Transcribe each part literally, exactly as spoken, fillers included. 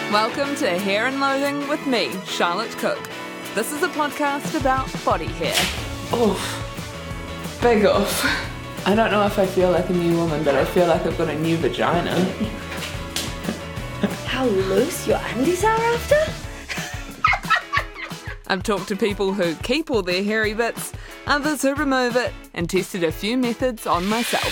Welcome to Hair and Loathing with me, Charlotte Cook. This is a podcast about body hair. Oof. Big oof. I don't know if I feel like a new woman, but I feel like I've got a new vagina. How loose your undies are after? I've talked to people who keep all their hairy bits, others who remove it, and tested a few methods on myself.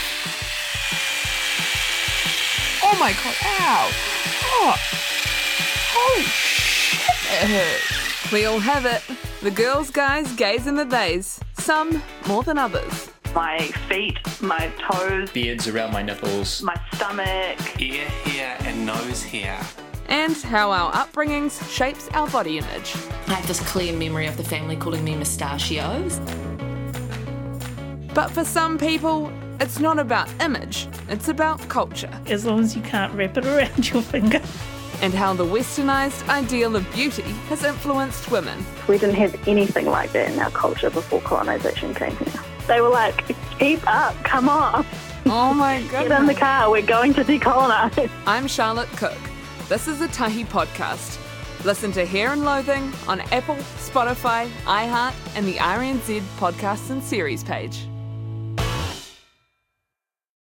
Oh my god, ow! Oh! Holy shit, it hurts! We all have it. The girls, guys, gays and the theys. Some more than others. My feet, my toes, beards around my nipples, my stomach, ear hair and nose hair. And how our upbringings shapes our body image. I have this clear memory of the family calling me mustachios. But for some people, it's not about image, it's about culture. As long as you can't wrap it around your finger. And how the westernised ideal of beauty has influenced women. We didn't have anything like that in our culture before colonisation came here. They were like, keep up, come on. Oh my goodness. Get in the car, we're going to decolonise. I'm Charlotte Cook. This is a Tahi podcast. Listen to Hair and Loathing on Apple, Spotify, iHeart, and the R N Z Podcasts and Series page.